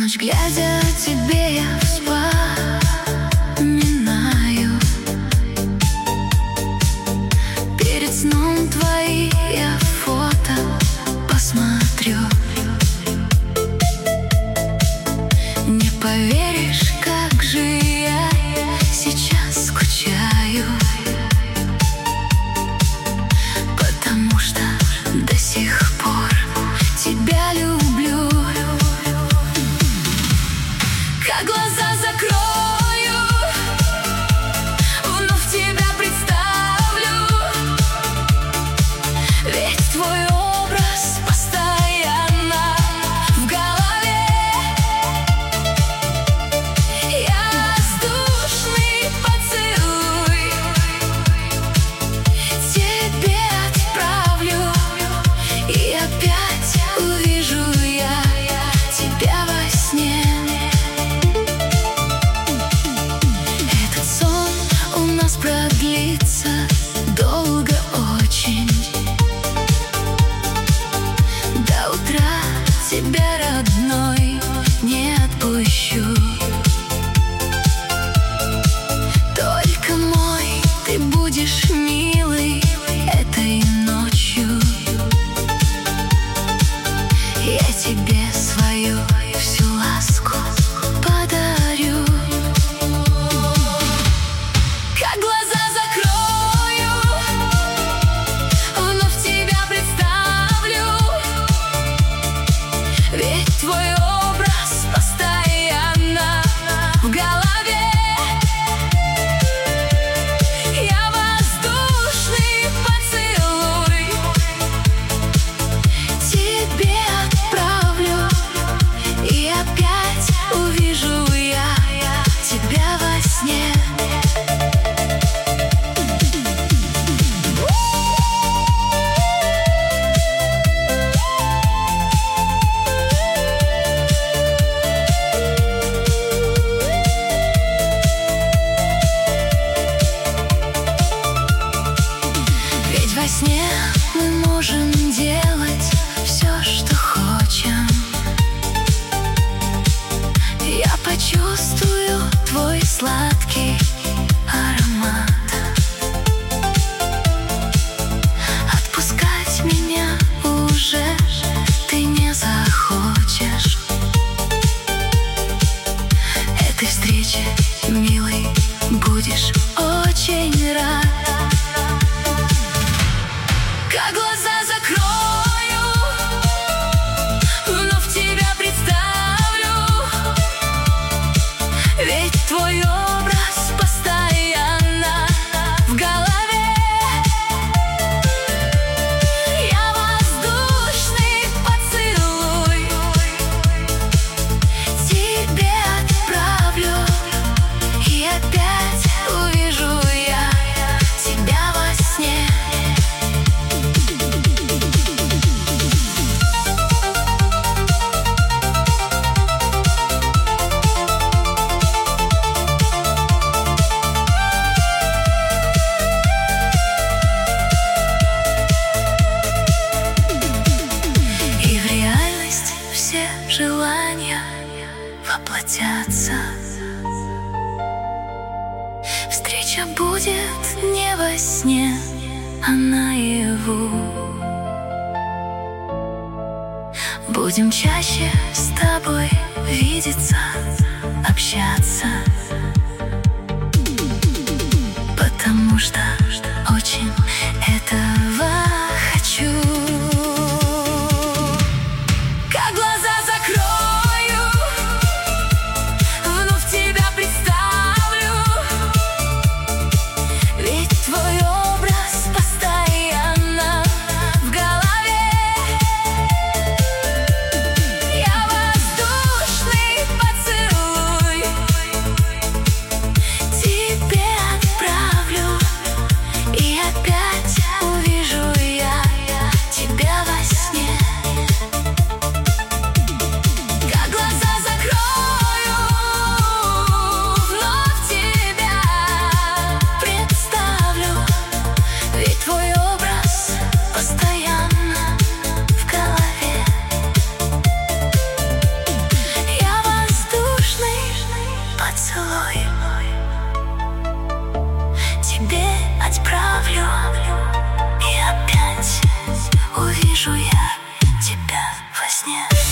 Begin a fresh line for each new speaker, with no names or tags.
ночь глядя тебе я вспоминаю. Перед сном твои я фото посмотрю. Не поверишь, как же я сейчас скучаю, потому что до сих пор тебя люблю. Как глаза закрою, вновь тебя представлю, ведь твой образ постоянно в голове. Я воздушный поцелуй тебе отправлю, и опять увижу я тебя во сне. Продлится долго очень. До утра тебя, родной, не отпущу. Только мой ты будешь, милый, этой ночью. Я тебе свою всю ласку подарю. Как глаза закрою, вновь тебя представлю, ведь твой образ постоянно в голове. Я воздушный поцелуй тебе отправлю, и опять увижу я тебя во сне. Во сне мы можем делать все, что хотим. Я почувствую твой сладкий аромат. Отпускать меня уже ты не захочешь. Этой встрече, милый, будешь очень рад. Как глаза закрою, вновь тебя представлю, ведь твой образ постоянно в голове. Я воздушный поцелуй тебе отправлю, и опять увижу я тебя во сне. Желания воплотятся. Встреча будет не во сне, а наяву. Будем чаще с тобой видеться, общаться, потому что очень этого хочу. сне.